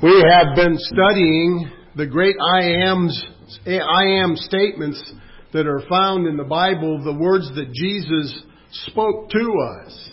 We have been studying the great I am statements that are found in the Bible, the words that Jesus spoke to us.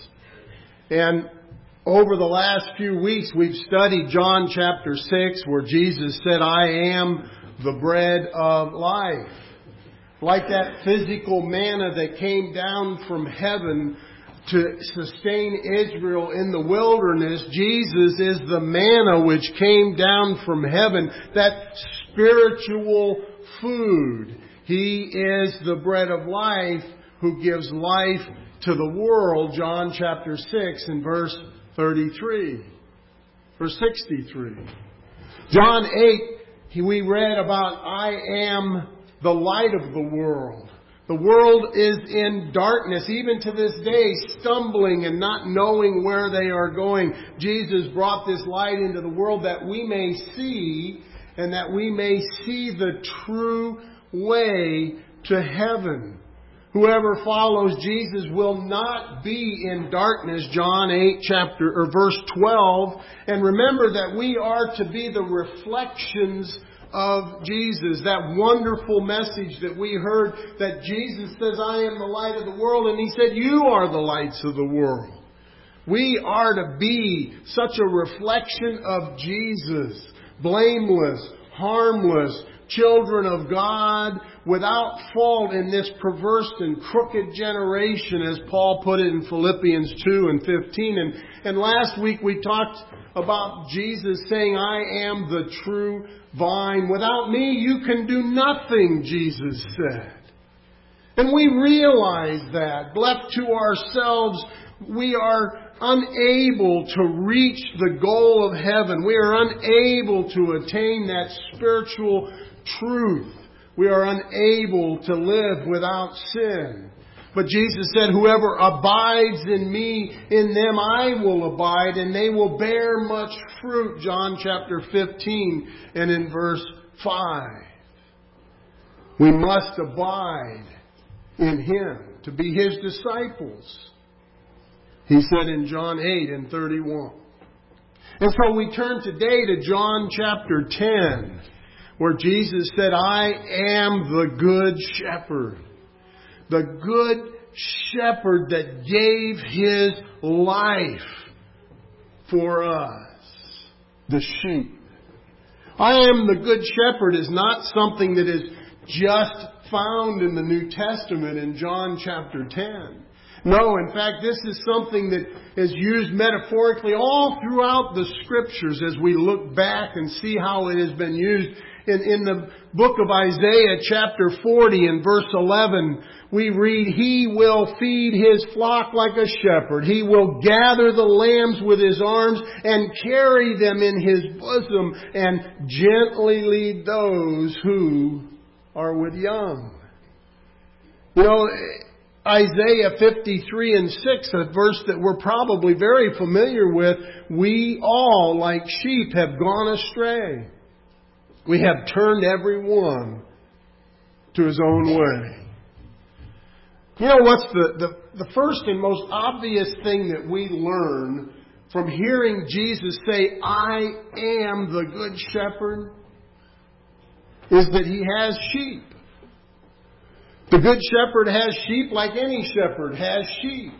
And over the last few weeks, we've studied John chapter 6, where Jesus said, I am the bread of life. Like that physical manna that came down from heaven to sustain Israel in the wilderness, Jesus is the manna which came down from heaven, that spiritual food. He is the bread of life who gives life to the world, John chapter 6 and verse 33. Verse 63. John 8, we read about, I am the light of the world. The world is in darkness, even to this day, stumbling and not knowing where they are going. Jesus brought this light into the world that we may see, and that we may see the true way to heaven. Whoever follows Jesus will not be in darkness, John 8 verse 12. And remember that we are to be the reflections of Jesus. That wonderful message that we heard, that Jesus says, I am the light of the world, and He said, you are the lights of the world. We are to be such a reflection of Jesus, blameless, harmless, children of God, without fault in this perverse and crooked generation, as Paul put it in Philippians 2 and 15. And last week we talked about Jesus saying, I am the true vine. Without me you can do nothing, Jesus said. And we realize that, left to ourselves, we are unable to reach the goal of heaven. We are unable to attain that spiritual truth. We are unable to live without sin. But Jesus said, whoever abides in me, in them I will abide, and they will bear much fruit. John chapter 15 and in verse 5. We must abide in Him to be His disciples. He said in John 8 and 31. And so we turn today to John chapter 10, where Jesus said, I am the good shepherd. The good shepherd that gave His life for us, the sheep. I am the good shepherd is not something that is just found in the New Testament in John chapter 10. No, in fact, this is something that is used metaphorically all throughout the Scriptures as we look back and see how it has been used. In the book of Isaiah, chapter 40 and verse 11, we read, He will feed His flock like a shepherd. He will gather the lambs with His arms and carry them in His bosom and gently lead those who are with young. You know, Isaiah 53 and 6, a verse that we're probably very familiar with, we all, like sheep, have gone astray. We have turned every one to his own way. You know what's the first and most obvious thing that we learn from hearing Jesus say, I am the good shepherd, is that He has sheep. The good shepherd has sheep like any shepherd has sheep.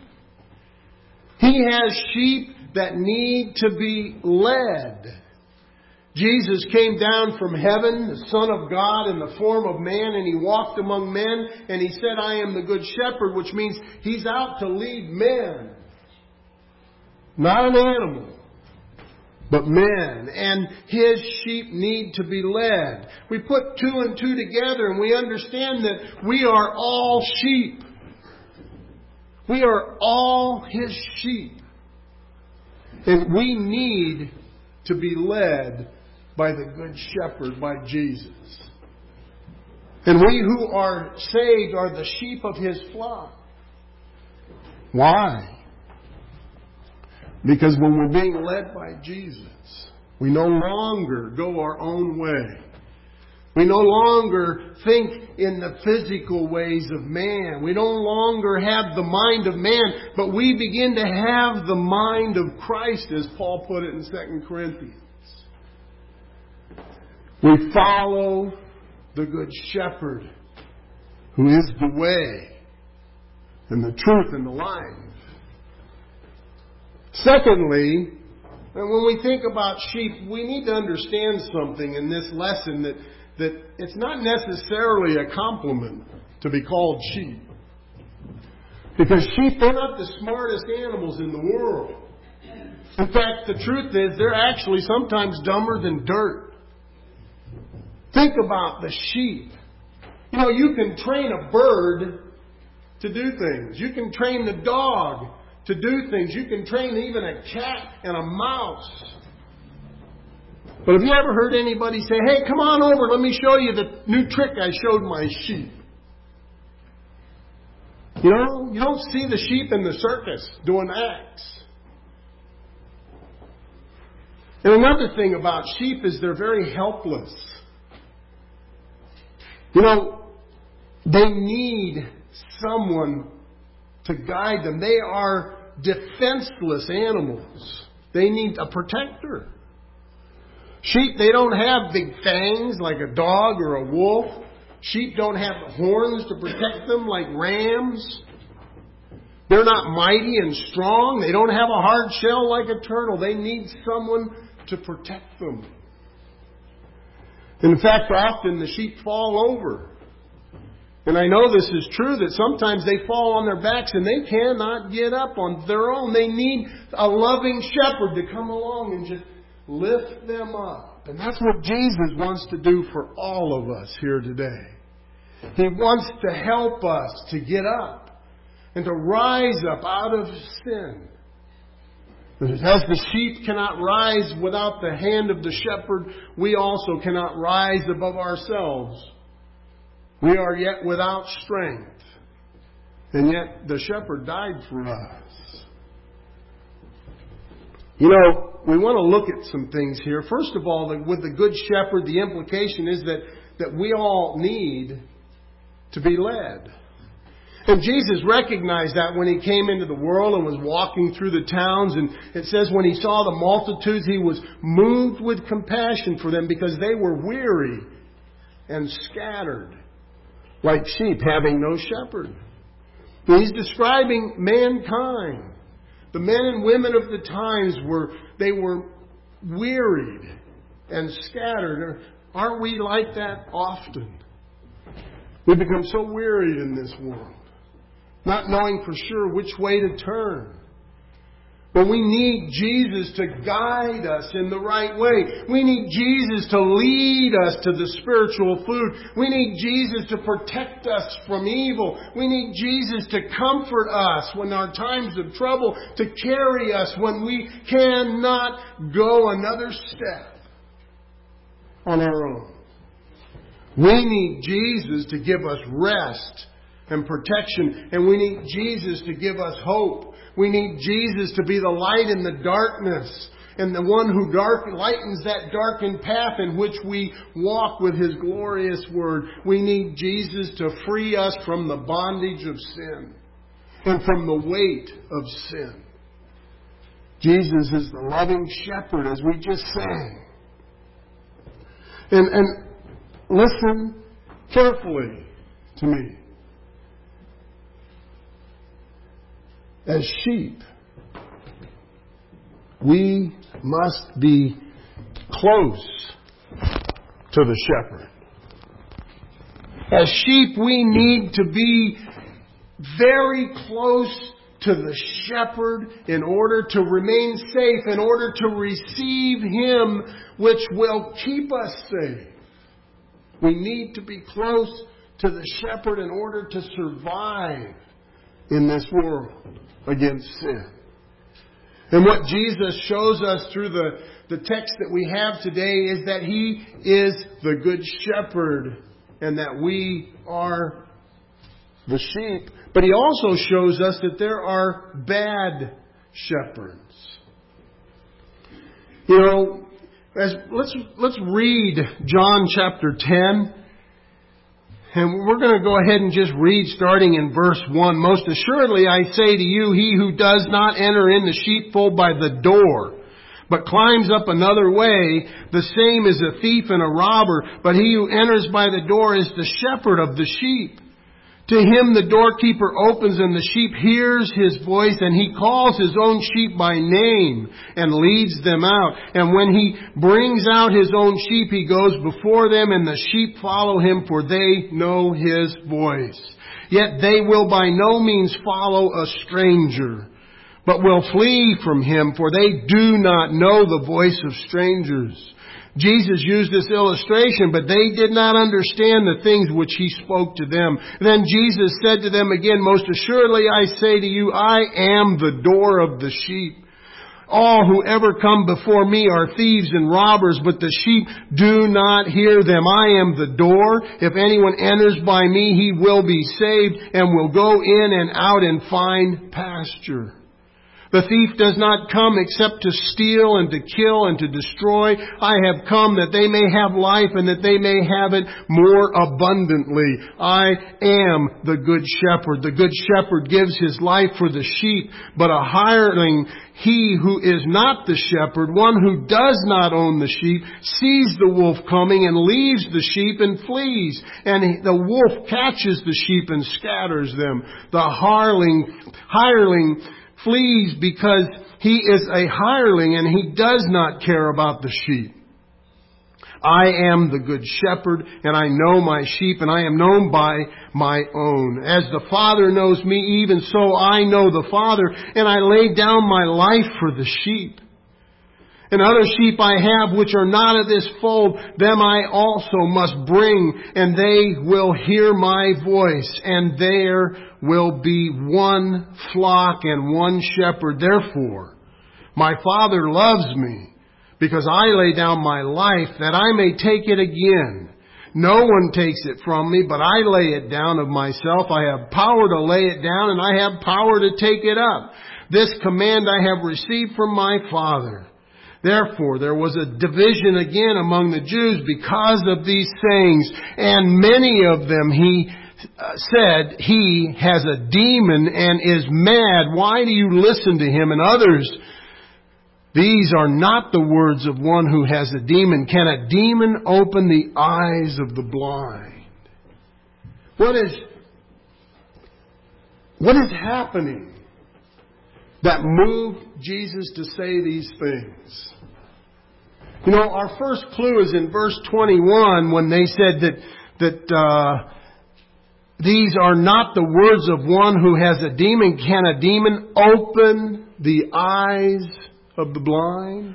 He has sheep that need to be led. Jesus came down from heaven, the Son of God, in the form of man, and He walked among men, and He said, I am the good shepherd, which means He's out to lead men. Not an animal, but men. And His sheep need to be led. We put two and two together, and we understand that we are all sheep. We are all His sheep. And we need to be led by the Good Shepherd, by Jesus. And we who are saved are the sheep of His flock. Why? Because when we're being led by Jesus, we no longer go our own way. We no longer think in the physical ways of man. We no longer have the mind of man, but we begin to have the mind of Christ, as Paul put it in 2 Corinthians. We follow the Good Shepherd, who is the way and the truth and the life. Secondly, and when we think about sheep, we need to understand something in this lesson that it's not necessarily a compliment to be called sheep. Because sheep, they're not the smartest animals in the world. In fact, the truth is they're actually sometimes dumber than dirt. Think about the sheep. You know, you can train a bird to do things. You can train the dog to do things. You can train even a cat and a mouse. But have you ever heard anybody say, "Hey, come on over, let me show you the new trick I showed my sheep"? You know, you don't see the sheep in the circus doing acts. And another thing about sheep is they're very helpless. You know, they need someone to guide them. They are defenseless animals. They need a protector. Sheep, they don't have big fangs like a dog or a wolf. Sheep don't have horns to protect them like rams. They're not mighty and strong. They don't have a hard shell like a turtle. They need someone to protect them. In fact, often the sheep fall over. And I know this is true, that sometimes they fall on their backs and they cannot get up on their own. They need a loving shepherd to come along and just lift them up. And that's what Jesus wants to do for all of us here today. He wants to help us to get up and to rise up out of sin. As the sheep cannot rise without the hand of the shepherd, we also cannot rise above ourselves. We are yet without strength. And yet the shepherd died for us. You know, we want to look at some things here. First of all, with the Good Shepherd, the implication is that we all need to be led. And Jesus recognized that when He came into the world and was walking through the towns. And it says when He saw the multitudes, He was moved with compassion for them because they were weary and scattered like sheep having no shepherd. He's describing mankind. The men and women of the times were wearied and scattered. Aren't we like that often? We become so wearied in this world, not knowing for sure which way to turn. But we need Jesus to guide us in the right way. We need Jesus to lead us to the spiritual food. We need Jesus to protect us from evil. We need Jesus to comfort us when our times of trouble, to carry us when we cannot go another step on our own. We need Jesus to give us rest and protection, and we need Jesus to give us hope. We need Jesus to be the light in the darkness and the one who lightens that darkened path in which we walk with His glorious Word. We need Jesus to free us from the bondage of sin and from the weight of sin. Jesus is the loving shepherd, as we just sang. And listen carefully to me. As sheep, we must be close to the shepherd. As sheep, we need to be very close to the shepherd in order to remain safe, in order to receive Him, which will keep us safe. We need to be close to the shepherd in order to survive in this world against sin. And what Jesus shows us through the text that we have today is that He is the Good Shepherd and that we are the sheep. But He also shows us that there are bad shepherds. You know, let's read John chapter 10. And we're going to go ahead and just read starting in verse 1. Most assuredly I say to you, he who does not enter in the sheepfold by the door, but climbs up another way, the same is a thief and a robber. But he who enters by the door is the shepherd of the sheep. To him the doorkeeper opens, and the sheep hears his voice, and he calls his own sheep by name and leads them out. And when he brings out his own sheep, he goes before them, and the sheep follow him, for they know his voice. Yet they will by no means follow a stranger, but will flee from him, for they do not know the voice of strangers. Jesus used this illustration, but they did not understand the things which he spoke to them. Then Jesus said to them again, most assuredly I say to you, I am the door of the sheep. All who ever come before me are thieves and robbers, but the sheep do not hear them. I am the door. If anyone enters by me, he will be saved and will go in and out and find pasture. The thief does not come except to steal and to kill and to destroy. I have come that they may have life and that they may have it more abundantly. I am the good shepherd. The good shepherd gives his life for the sheep, but a hireling, he who is not the shepherd, one who does not own the sheep, sees the wolf coming and leaves the sheep and flees. And the wolf catches the sheep and scatters them. The hireling flees because he is a hireling and he does not care about the sheep. I am the good shepherd, and I know my sheep, and I am known by my own. As the Father knows me, even so I know the Father, and I lay down my life for the sheep. And other sheep I have which are not of this fold, them I also must bring, and they will hear my voice, and there will be one flock and one shepherd. Therefore, my Father loves me, because I lay down my life that I may take it again. No one takes it from me, but I lay it down of myself. I have power to lay it down, and I have power to take it up. This command I have received from my Father. Therefore, there was a division again among the Jews because of these sayings, and many of them said, he has a demon and is mad. Why do you listen to him? And others, these are not the words of one who has a demon. Can a demon open the eyes of the blind? What is happening that moved Jesus to say these things? You know, our first clue is in verse 21 when they said that these are not the words of one who has a demon. Can a demon open the eyes of the blind?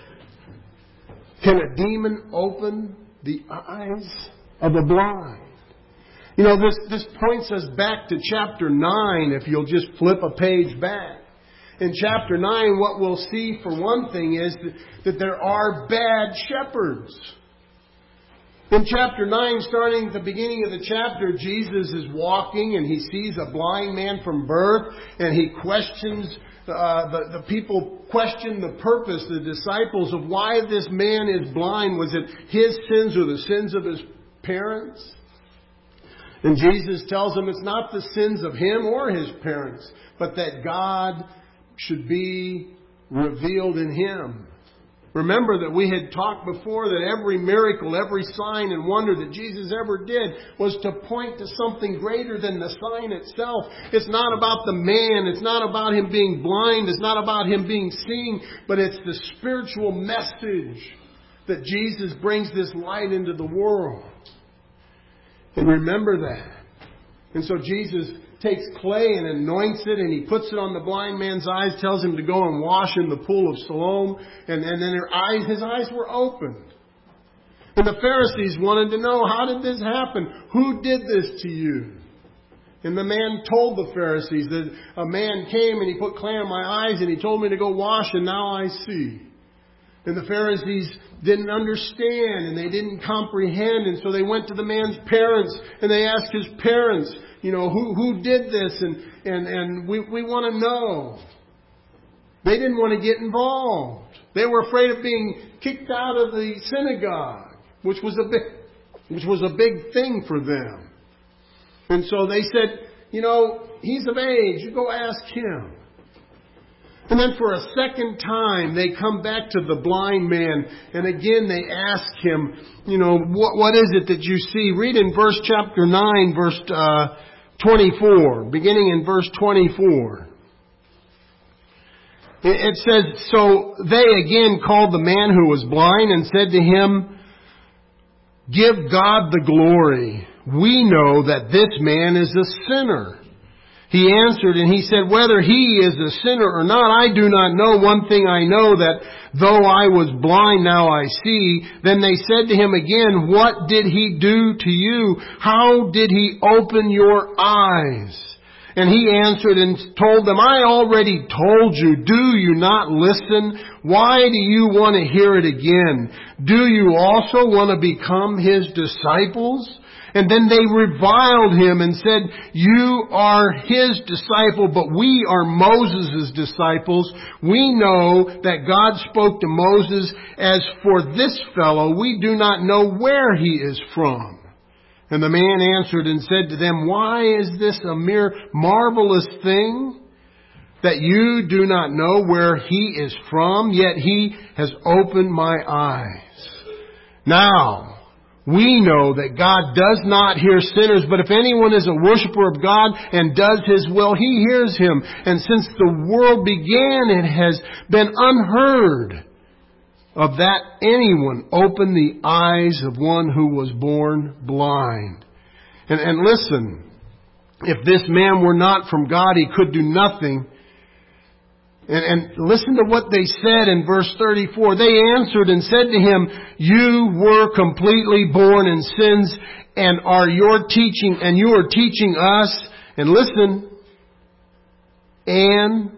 Can a demon open the eyes of the blind? You know, this points us back to chapter 9, if you'll just flip a page back. In chapter 9, what we'll see, for one thing, is that there are bad shepherds. In chapter 9, starting at the beginning of the chapter, Jesus is walking and he sees a blind man from birth, and he questions, the people question the purpose, the disciples, of why this man is blind. Was it his sins or the sins of his parents? And Jesus tells them it's not the sins of him or his parents, but that God should be revealed in him. Remember that we had talked before that every miracle, every sign and wonder that Jesus ever did was to point to something greater than the sign itself. It's not about the man. It's not about him being blind. It's not about him being seen. But it's the spiritual message that Jesus brings this light into the world. And remember that. And so Jesus takes clay and anoints it, and he puts it on the blind man's eyes, tells him to go and wash in the pool of Siloam, and then his eyes were opened. And the Pharisees wanted to know, how did this happen? Who did this to you? And the man told the Pharisees that a man came and he put clay on my eyes and he told me to go wash, and now I see. And the Pharisees didn't understand and they didn't comprehend, and so they went to the man's parents and they asked his parents, you know, who did this, and we want to know. They didn't want to get involved. They were afraid of being kicked out of the synagogue, which was a big thing for them. And so they said, you know, he's of age. You go ask him. And then for a second time, they come back to the blind man. And again, they ask him, what is it that you see? Read in chapter 9, verse 24, beginning in verse 24. It says, so they again called the man who was blind and said to him, give God the glory. We know that this man is a sinner. He answered and he said, whether he is a sinner or not, I do not know. One thing I know, that though I was blind, now I see. Then they said to him again, what did he do to you? How did he open your eyes? And he answered and told them, I already told you. Do you not listen? Why do you want to hear it again? Do you also want to become his disciples? And then they reviled him and said, you are his disciple, but we are Moses' disciples. We know that God spoke to Moses. As for this fellow, we do not know where he is from. And the man answered and said to them, why is this a mere marvelous thing, that you do not know where he is from? Yet he has opened my eyes. Now, we know that God does not hear sinners, but if anyone is a worshiper of God and does his will, he hears him. And since the world began, it has been unheard of that anyone opened the eyes of one who was born blind. And listen, if this man were not from God, he could do nothing. And listen to what they said in verse 34. They answered and said to him, you were completely born in sins, and you are teaching us. And listen, and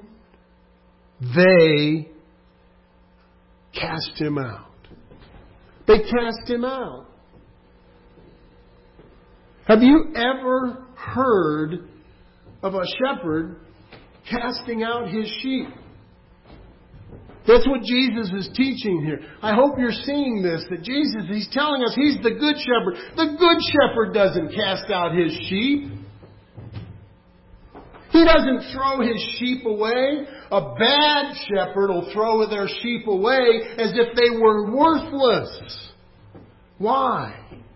they cast him out. They cast him out. Have you ever heard of a shepherd casting out his sheep? That's what Jesus is teaching here. I hope you're seeing this, that Jesus, He's telling us He's the good shepherd. The good shepherd doesn't cast out his sheep. He doesn't throw his sheep away. A bad shepherd will throw their sheep away as if they were worthless. Why?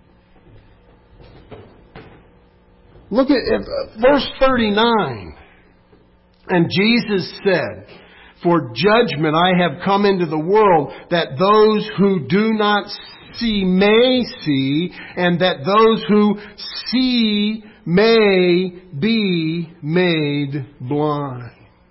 Look at verse 39. And Jesus said, for judgment I have come into the world, that those who do not see may see, and that those who see may be made blind.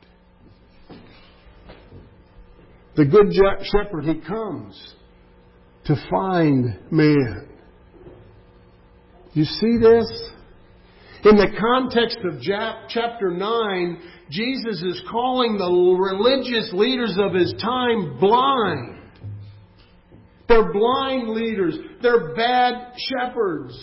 The good shepherd, He comes to find man. You see this? In the context of chapter 9, Jesus is calling the religious leaders of His time blind. They're blind leaders. They're bad shepherds.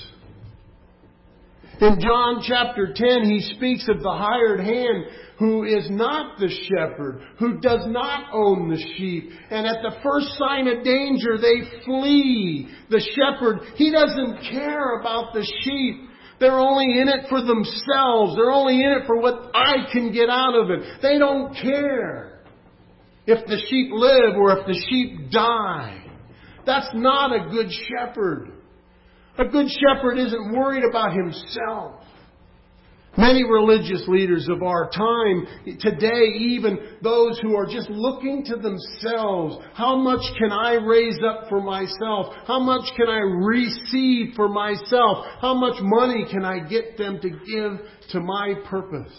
In John chapter 10, He speaks of the hired hand who is not the shepherd, who does not own the sheep. And at the first sign of danger, they flee. The shepherd, he doesn't care about the sheep. They're only in it for themselves. They're only in it for what I can get out of it. They don't care if the sheep live or if the sheep die. That's not a good shepherd. A good shepherd isn't worried about himself. Many religious leaders of our time, today even those who are just looking to themselves, how much can I raise up for myself? How much can I receive for myself? How much money can I get them to give to my purpose?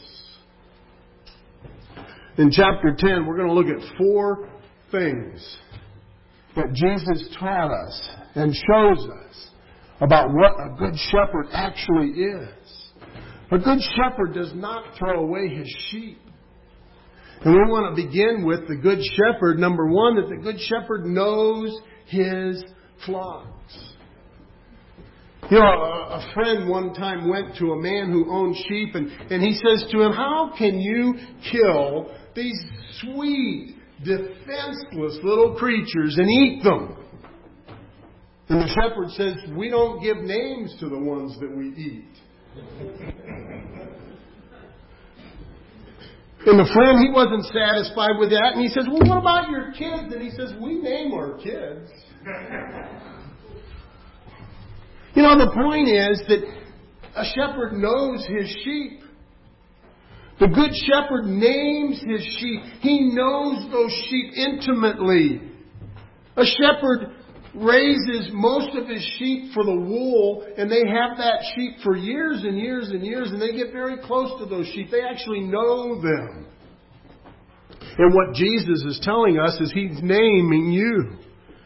In chapter 10, we're going to look at 4 things that Jesus taught us and shows us about what a good shepherd actually is. A good shepherd does not throw away his sheep. And we want to begin with the good shepherd. Number 1, that the good shepherd knows his flocks. You know, a friend one time went to a man who owned sheep and he says to him, how can you kill these sweet, defenseless little creatures and eat them? And the shepherd says, we don't give names to the ones that we eat. And the friend, he wasn't satisfied with that. And he says, well, what about your kids? And he says, we name our kids. The point is that a shepherd knows his sheep. The good shepherd names his sheep. He knows those sheep intimately. A shepherd raises most of his sheep for the wool, and they have that sheep for years and years and years, and they get very close to those sheep. They actually know them. And what Jesus is telling us is He's naming you.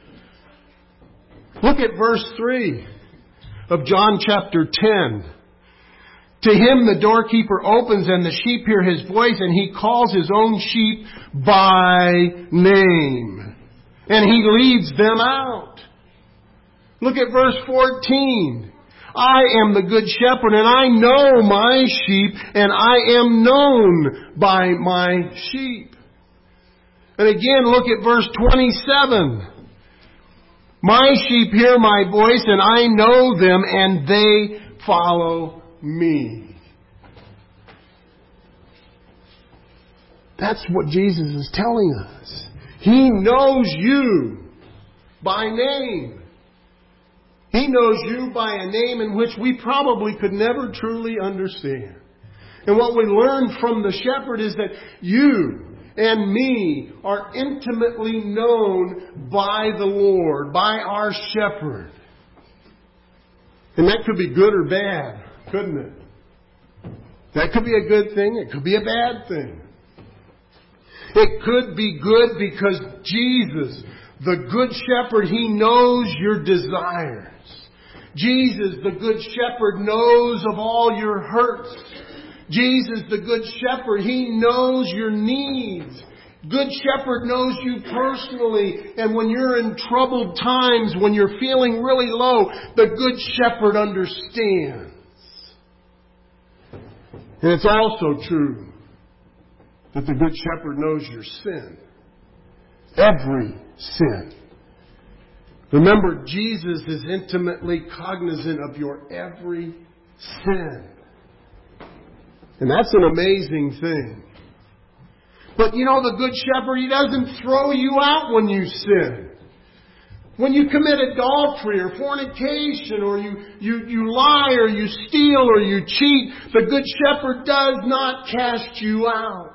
Look at verse 3 of John chapter 10. To Him the doorkeeper opens, and the sheep hear His voice, and He calls His own sheep by name. And He leads them out. Look at verse 14. I am the good shepherd, and I know my sheep, and I am known by my sheep. And again, look at verse 27. My sheep hear my voice, and I know them, and they follow me. That's what Jesus is telling us. He knows you by name. He knows you by a name in which we probably could never truly understand. And what we learn from the shepherd is that you and me are intimately known by the Lord, by our shepherd. And that could be good or bad, couldn't it? That could be a good thing. It could be a bad thing. It could be good because Jesus, the good shepherd, He knows your desires. Jesus, the good shepherd, knows of all your hurts. Jesus, the good shepherd, He knows your needs. Good shepherd knows you personally. And when you're in troubled times, when you're feeling really low, the good shepherd understands. And it's also true that the good shepherd knows your sin. Every sin. Remember, Jesus is intimately cognizant of your every sin. And that's an amazing thing. But the good shepherd, He doesn't throw you out when you sin. When you commit adultery or fornication or you lie or you steal or you cheat, the good shepherd does not cast you out.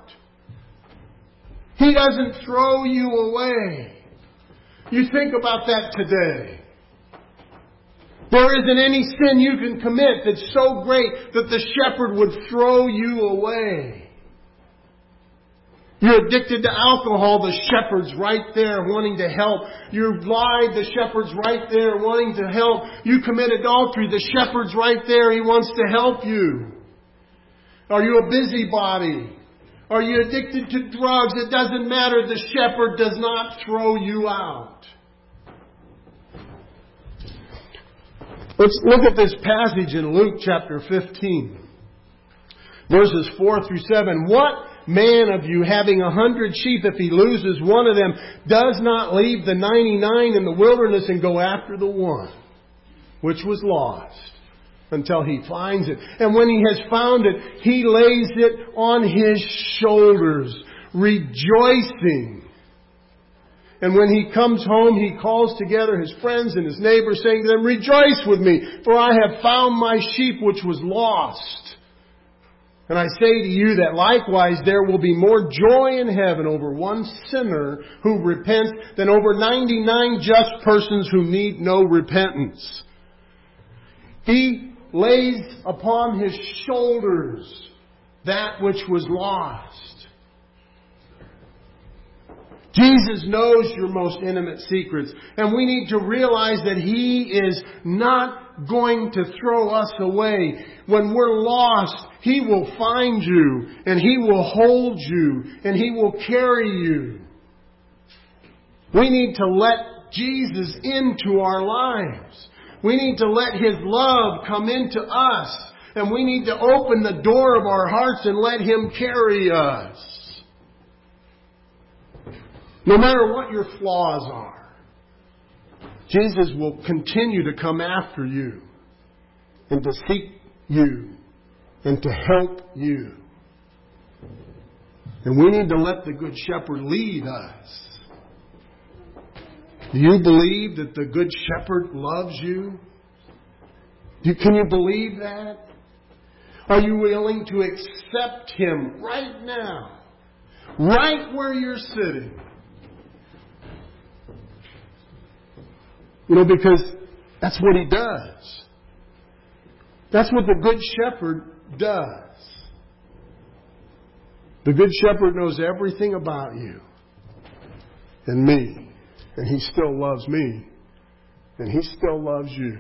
He doesn't throw you away. You think about that today. There isn't any sin you can commit that's so great that the shepherd would throw you away. You're addicted to alcohol, the shepherd's right there wanting to help. You've lied, the shepherd's right there wanting to help. You commit adultery, the shepherd's right there, He wants to help you. Are you a busybody? Are you addicted to drugs? It doesn't matter. The shepherd does not throw you out. Let's look at this passage in Luke chapter 15. Verses 4 through 7. What man of you, having 100 sheep, if he loses one of them, does not leave the 99 in the wilderness and go after the one which was lost until he finds it? And when he has found it, he lays it on his shoulders, rejoicing. And when he comes home, he calls together his friends and his neighbors, saying to them, rejoice with me, for I have found my sheep which was lost. And I say to you that likewise there will be more joy in heaven over one sinner who repents than over 99 just persons who need no repentance. He lays upon his shoulders that which was lost. Jesus knows your most intimate secrets. And we need to realize that He is not going to throw us away. When we're lost, He will find you. And He will hold you. And He will carry you. We need to let Jesus into our lives. We need to let His love come into us. And we need to open the door of our hearts and let Him carry us. No matter what your flaws are, Jesus will continue to come after you and to seek you and to help you. And we need to let the Good Shepherd lead us. Do you believe that the Good Shepherd loves you? Can you believe that? Are you willing to accept Him right now? Right where you're sitting? Because that's what He does. That's what the Good Shepherd does. The Good Shepherd knows everything about you and me. And He still loves me. And He still loves you.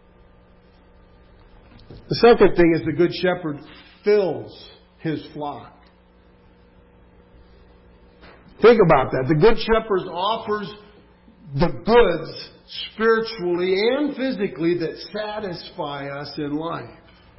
The second thing is the Good Shepherd fills His flock. Think about that. The Good Shepherd offers the goods spiritually and physically that satisfy us in life.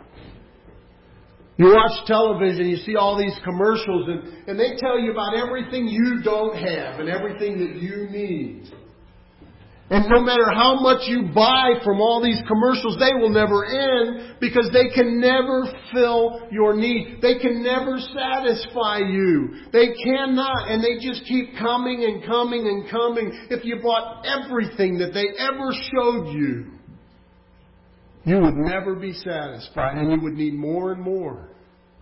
You watch television, you see all these commercials, and they tell you about everything you don't have and everything that you need. And no matter how much you buy from all these commercials, they will never end because they can never fill your need. They can never satisfy you. They cannot, and they just keep coming and coming and coming. If you bought everything that they ever showed you, you would never be satisfied, and you would need more and more.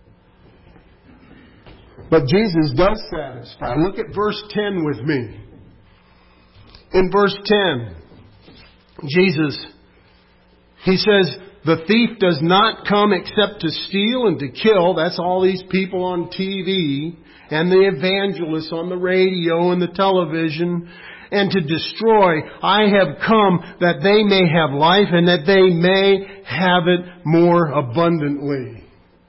But Jesus does satisfy. Look at verse 10 with me. In verse 10, Jesus, He says, the thief does not come except to steal and to kill. That's all these people on TV and the evangelists on the radio and the television. And to destroy. I have come that they may have life and that they may have it more abundantly.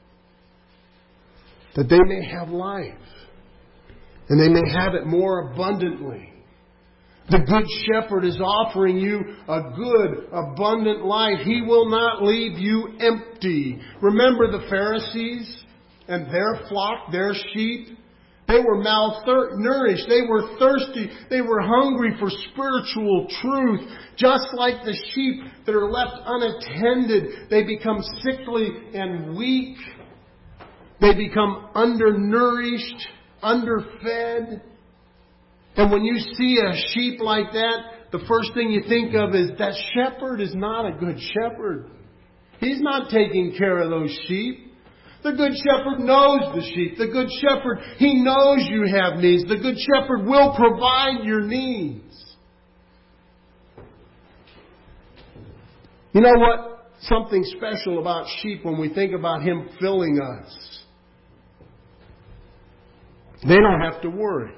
That they may have life. And they may have it more abundantly. The Good Shepherd is offering you a good, abundant life. He will not leave you empty. Remember the Pharisees and their flock, their sheep? They were malnourished. They were thirsty. They were hungry for spiritual truth. Just like the sheep that are left unattended, they become sickly and weak. They become undernourished, underfed. And when you see a sheep like that, the first thing you think of is that shepherd is not a good shepherd. He's not taking care of those sheep. The Good Shepherd knows the sheep. The Good Shepherd, He knows you have needs. The Good Shepherd will provide your needs. You know what? Something special about sheep when we think about Him filling us. They don't have to worry.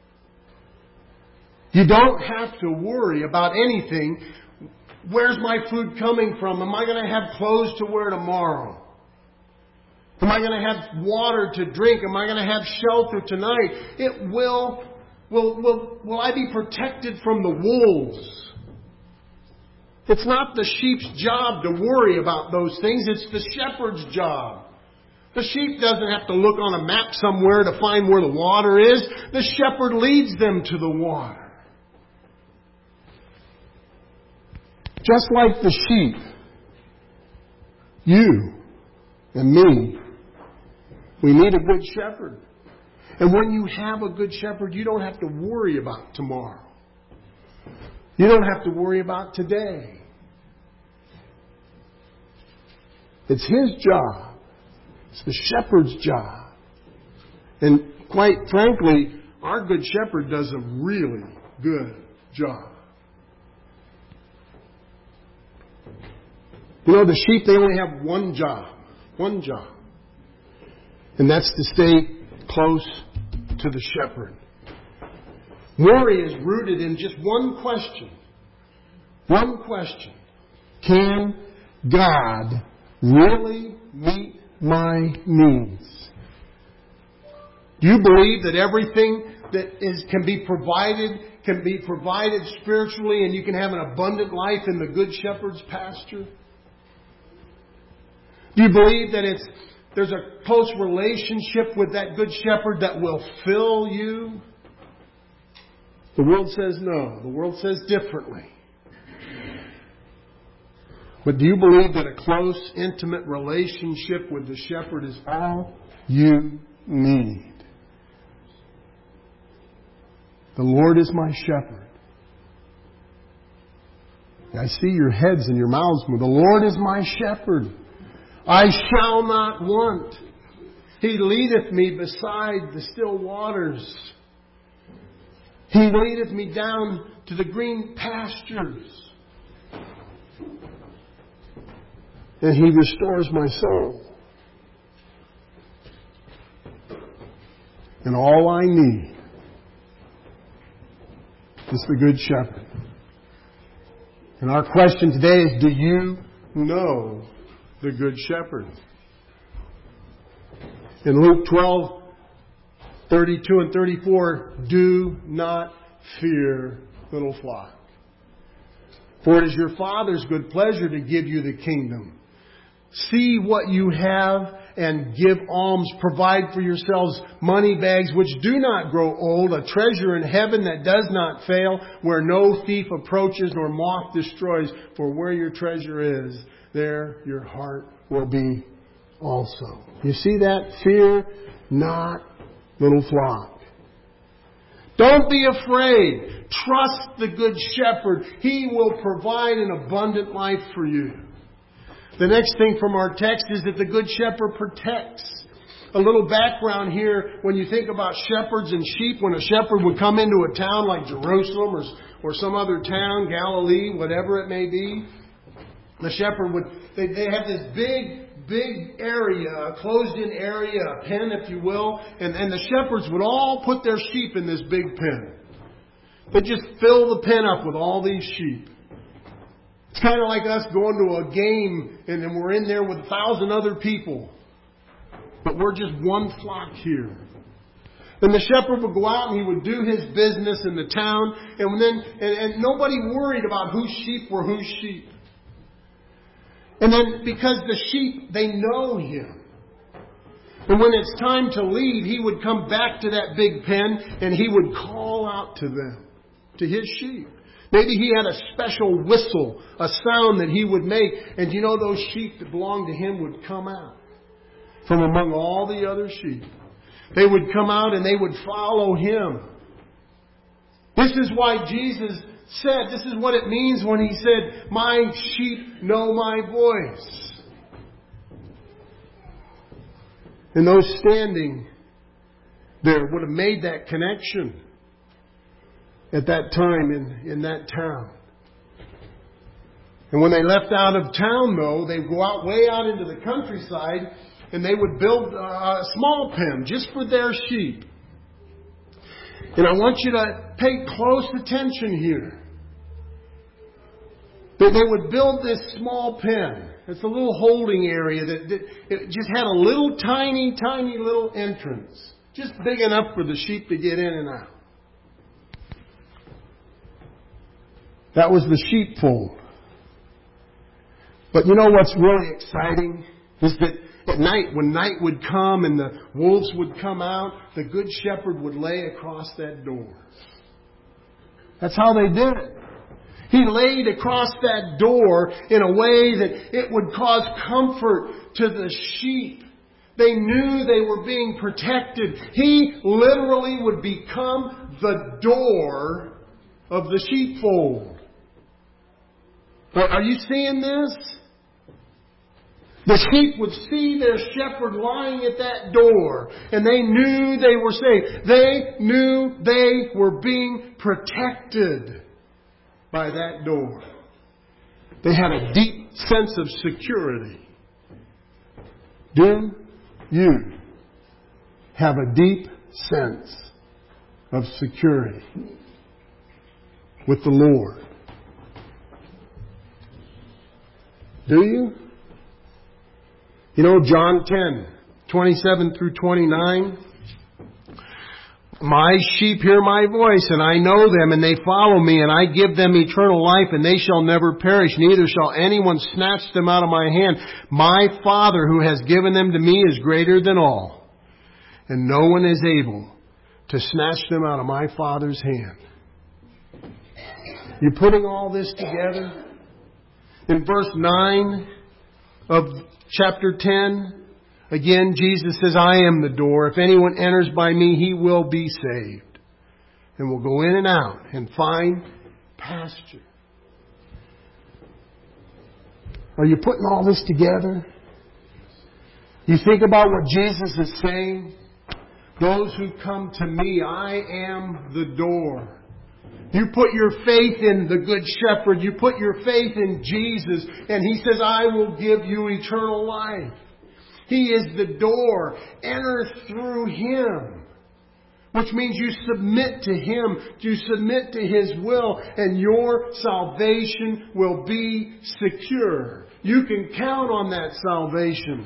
You don't have to worry about anything. Where's my food coming from? Am I going to have clothes to wear tomorrow? Am I going to have water to drink? Am I going to have shelter tonight? Will I be protected from the wolves? It's not the sheep's job to worry about those things. It's the shepherd's job. The sheep doesn't have to look on a map somewhere to find where the water is. The shepherd leads them to the water. Just like the sheep, you and me, we need a good shepherd. And when you have a good shepherd, you don't have to worry about tomorrow. You don't have to worry about today. It's His job. It's the shepherd's job. And quite frankly, our good shepherd does a really good job. You know, the sheep, they only have one job. One job. And that's to stay close to the shepherd. Worry is rooted in just one question. One question. Can God really meet my needs? Do you believe that everything that can be provided spiritually and you can have an abundant life in the Good Shepherd's pasture? Do you believe that there's a close relationship with that Good Shepherd that will fill you? The world says no. The world says differently. But do you believe that a close, intimate relationship with the shepherd is all you need? The Lord is my shepherd. I see your heads and your mouths move. The Lord is my shepherd. I shall not want. He leadeth me beside the still waters. He leadeth me down to the green pastures. And He restores my soul. And all I need is the Good Shepherd. And our question today is, do you know the Good Shepherd? In Luke 12:32 and 34, do not fear, little flock. For it is your Father's good pleasure to give you the kingdom. See what you have and give alms. Provide for yourselves money bags which do not grow old, a treasure in heaven that does not fail, where no thief approaches nor moth destroys. For where your treasure is, there your heart will be also. You see that? Fear not, little flock. Don't be afraid. Trust the Good Shepherd. He will provide an abundant life for you. The next thing from our text is that the Good Shepherd protects. A little background here, when you think about shepherds and sheep, when a shepherd would come into a town like Jerusalem or some other town, Galilee, whatever it may be, the shepherd would, they have this big area, a closed-in area, a pen, if you will, and the shepherds would all put their sheep in this big pen. They'd just fill the pen up with all these sheep. It's kind of like us going to a game and then we're in there with 1,000 other people. But we're just one flock here. And the shepherd would go out and he would do his business in the town. And nobody worried about whose sheep were whose sheep. And then because the sheep, they know him. And when it's time to leave, he would come back to that big pen and he would call out to them, to his sheep. Maybe he had a special whistle, a sound that he would make. And you know, those sheep that belonged to him would come out from among all the other sheep. They would come out and they would follow him. This is why Jesus said, this is what it means when he said, my sheep know my voice. And those standing there would have made that connection at that time in that town. And when they left out of town, though, they'd go out way out into the countryside and they would build a small pen just for their sheep. And I want you to pay close attention here. That they would build this small pen. It's a little holding area that it just had a little tiny little entrance. Just big enough for the sheep to get in and out. That was the sheepfold. But you know what's really exciting? Is that at night, when night would come and the wolves would come out, the Good Shepherd would lay across that door. That's how they did it. He laid across that door in a way that it would cause comfort to the sheep. They knew they were being protected. He literally would become the door of the sheepfold. Are you seeing this? The sheep would see their shepherd lying at that door, and they knew they were safe. They knew they were being protected by that door. They had a deep sense of security. Do you have a deep sense of security with the Lord? Do you? You know, John 10:27 through 29. My sheep hear my voice, and I know them, and they follow me, and I give them eternal life, and they shall never perish, neither shall anyone snatch them out of my hand. My Father who has given them to me is greater than all, and no one is able to snatch them out of my Father's hand. You putting all this together? In verse 9 of chapter 10, again, Jesus says, I am the door. If anyone enters by me, he will be saved. and will go in and out and find pasture. Are you putting all this together? You think about what Jesus is saying? Those who come to me, I am the door. You put your faith in the Good Shepherd. You put your faith in Jesus. And He says, I will give you eternal life. He is the door. Enter through Him. Which means you submit to Him. You submit to His will. And your salvation will be secure. You can count on that salvation.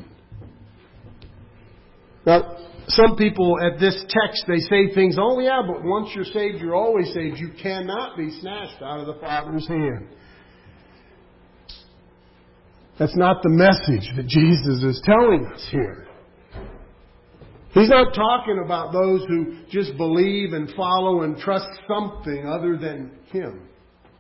Now, some people at this text, they say things, oh yeah, but once you're saved, you're always saved. You cannot be snatched out of the Father's hand. That's not the message that Jesus is telling us here. He's not talking about those who just believe and follow and trust something other than Him.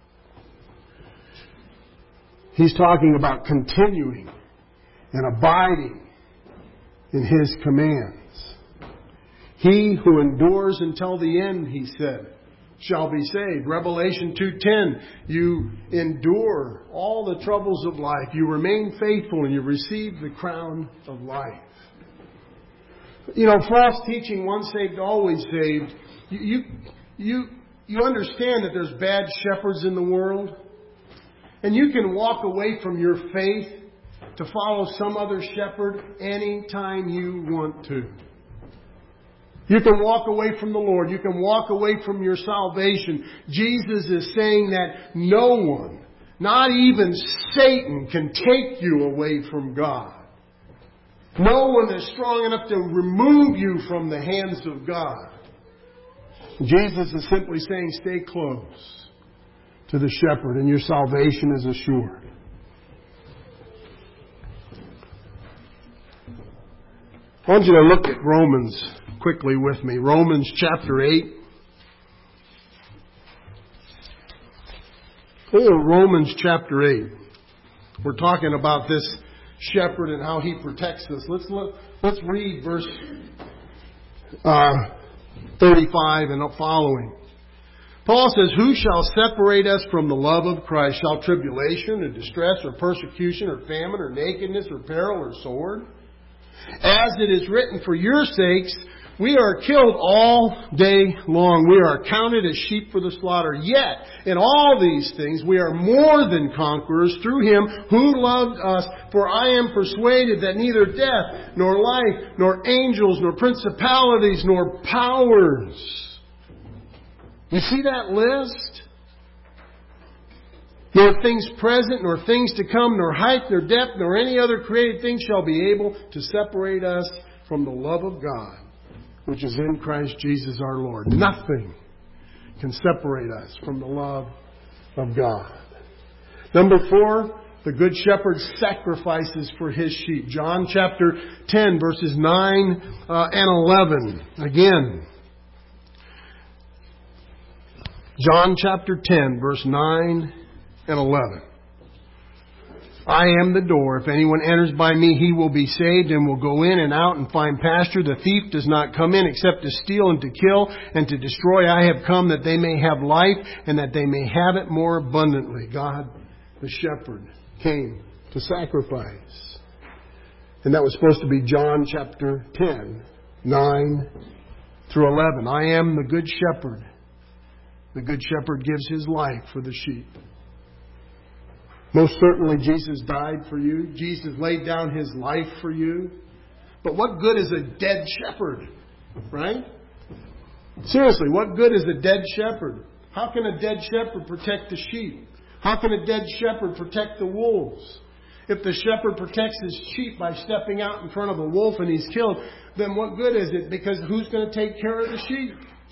He's talking about continuing and abiding in His commands. He who endures until the end, He said, shall be saved. Revelation 2:10, you endure all the troubles of life. You remain faithful and you receive the crown of life. You know, false teaching, once saved, always saved. You understand that there's bad shepherds in the world. And you can walk away from your faith to follow some other shepherd anytime you want to. You can walk away from the Lord. You can walk away from your salvation. Jesus is saying that no one, not even Satan, can take you away from God. No one is strong enough to remove you from the hands of God. Jesus is simply saying, stay close to the shepherd and your salvation is assured. I want you to look at Romans quickly with me. Romans chapter 8. Romans chapter 8. We're talking about this shepherd and how he protects us. Let's read verse 35 and following. Paul says, who shall separate us from the love of Christ? Shall tribulation or distress or persecution or famine or nakedness or peril or sword? As it is written, for your sakes we are killed all day long. We are counted as sheep for the slaughter. Yet, in all these things, we are more than conquerors through Him who loved us. For I am persuaded that neither death, nor life, nor angels, nor principalities, nor powers. You see that list? Nor things present, nor things to come, nor height, nor depth, nor any other created thing shall be able to separate us from the love of God, which is in Christ Jesus our Lord. Nothing can separate us from the love of God. Number 4, the Good Shepherd sacrifices for His sheep. John chapter 10, verses 9 and 11. Again, John chapter 10, verse 9 and 11. I am the door. If anyone enters by me, he will be saved and will go in and out and find pasture. The thief does not come in except to steal and to kill and to destroy. I have come that they may have life and that they may have it more abundantly. God, the shepherd, came to sacrifice. And that was supposed to be John chapter 10, 9 through 11. I am the good shepherd. The good shepherd gives his life for the sheep. Most certainly Jesus died for you. Jesus laid down His life for you. But what good is a dead shepherd? Right? Seriously, what good is a dead shepherd? How can a dead shepherd protect the sheep? How can a dead shepherd protect the wolves? If the shepherd protects his sheep by stepping out in front of a wolf and he's killed, then what good is it? Because who's going to take care of the sheep?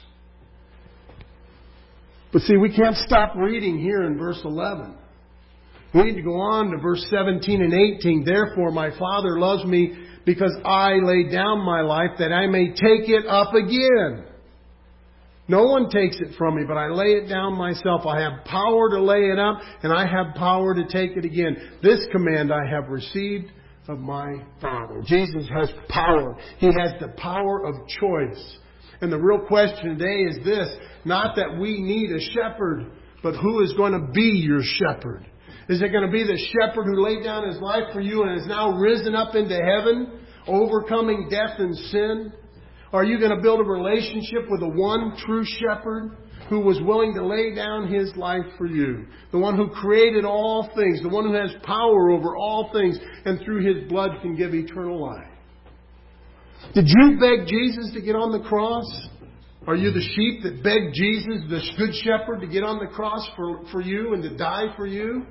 But see, we can't stop reading here in verse 11. We need to go on to verse 17 and 18. Therefore, my Father loves me because I lay down my life that I may take it up again. No one takes it from me, but I lay it down myself. I have power to lay it up, and I have power to take it again. This command I have received of my Father. Jesus has power. He has the power of choice. And the real question today is this: not that we need a shepherd, but who is going to be your shepherd? Is it going to be the shepherd who laid down his life for you and is now risen up into heaven, overcoming death and sin? Are you going to build a relationship with the one true shepherd who was willing to lay down his life for you? The one who created all things, the one who has power over all things, and through his blood can give eternal life. Did you beg Jesus to get on the cross? Are you the sheep that begged Jesus, the good shepherd, to get on the cross for you and to die for you?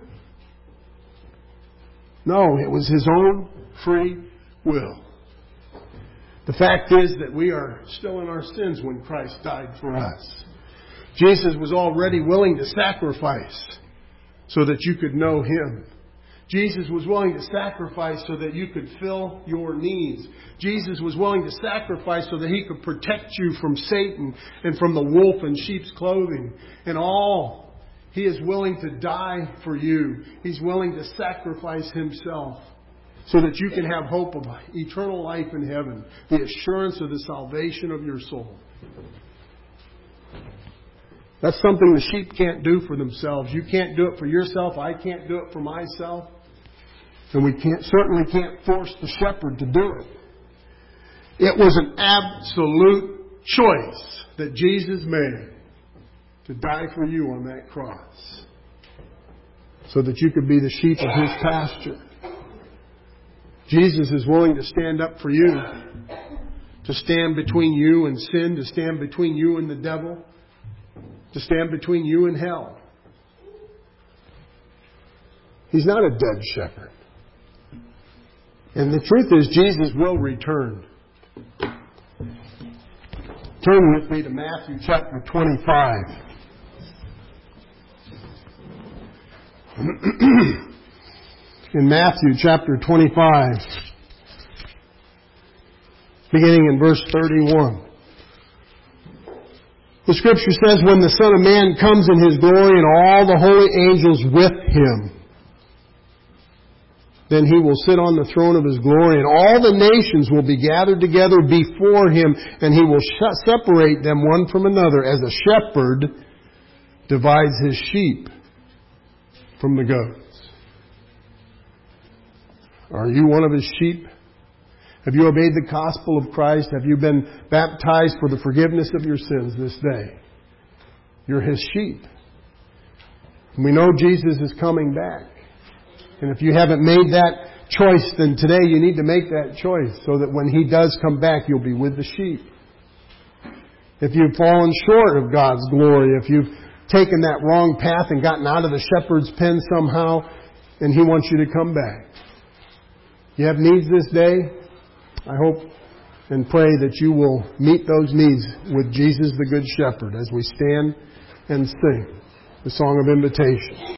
No, it was his own free will. The fact is that we are still in our sins when Christ died for us. Jesus was already willing to sacrifice so that you could know Him. Jesus was willing to sacrifice so that you could fill your needs. Jesus was willing to sacrifice so that He could protect you from Satan and from the wolf in sheep's clothing. And all, He is willing to die for you. He's willing to sacrifice Himself so that you can have hope of eternal life in heaven, the assurance of the salvation of your soul. That's something the sheep can't do for themselves. You can't do it for yourself. I can't do it for myself. And we certainly can't force the shepherd to do it. It was an absolute choice that Jesus made to die for you on that cross so that you could be the sheep of His pasture. Jesus is willing to stand up for you, to stand between you and sin, to stand between you and the devil, to stand between you and hell. He's not a dead shepherd. And the truth is, Jesus will return. Turn with me to Matthew chapter 25. In Matthew chapter 25, beginning in verse 31. The Scripture says, when the Son of Man comes in His glory and all the holy angels with Him, then He will sit on the throne of His glory, and all the nations will be gathered together before Him, and He will separate them one from another, as a shepherd divides his sheep from the goats. Are you one of His sheep? Have you obeyed the gospel of Christ? Have you been baptized for the forgiveness of your sins this day? You're His sheep. And we know Jesus is coming back. And if you haven't made that choice, then today you need to make that choice so that when He does come back, you'll be with the sheep. If you've fallen short of God's glory, if you've taken that wrong path and gotten out of the shepherd's pen somehow, and He wants you to come back. You have needs this day. I hope and pray that you will meet those needs with Jesus the Good Shepherd as we stand and sing the song of invitation.